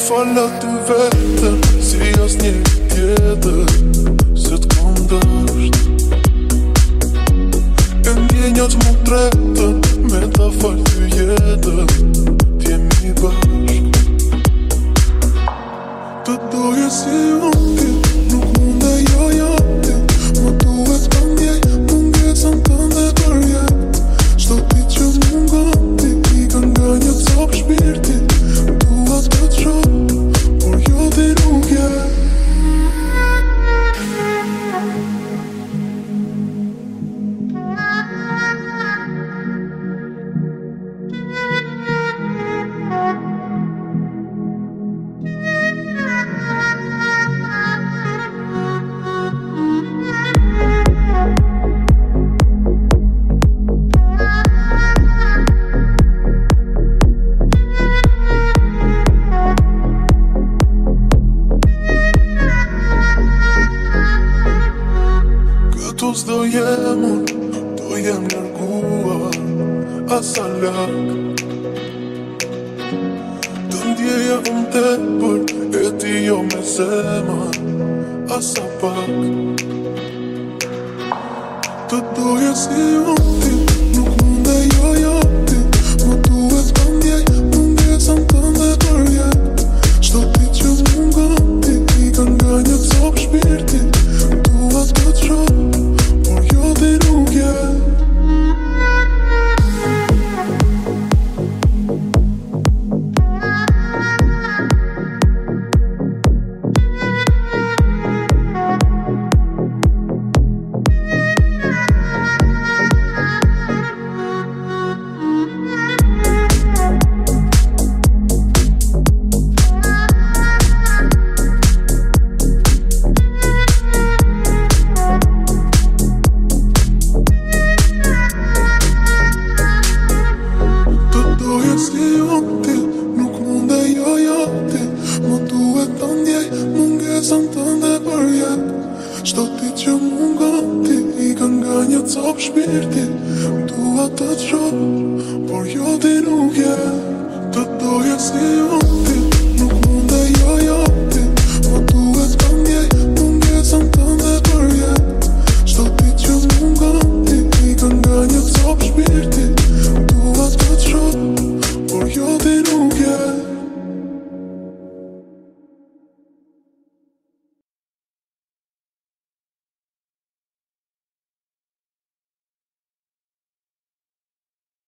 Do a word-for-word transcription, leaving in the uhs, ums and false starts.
Fala ty vetëm si asnjë tjetër, se t'kom dësht. E ndjenjat mu tretën me ta fal ty jetën, t'jemi bashk. Të doje si unë ti, nuk munde jo jo ti, më duhet të ndjej mungesën tënde për jet. Çdo ditë që mungon ti, i ka nga një copë shpirti, dua të të shoh, por jo ti nuk je. Do jem unë, do jem nërguar, asa lak. Të ndjeja unë tepër, e ti jo me zemër, asa pak. Të doje si unë ti, nuk munde jo jo ti, më duhet të ndjej mungesën tënde për jet. Çdo ditë që mungon ti, i ka nga një copë shpirti, dua të të shoh, por jo ti nuk je. Çdo ditë që mungon ti, i ka nga një copë shpirti, dua të të shoh, por jo ti nuk je.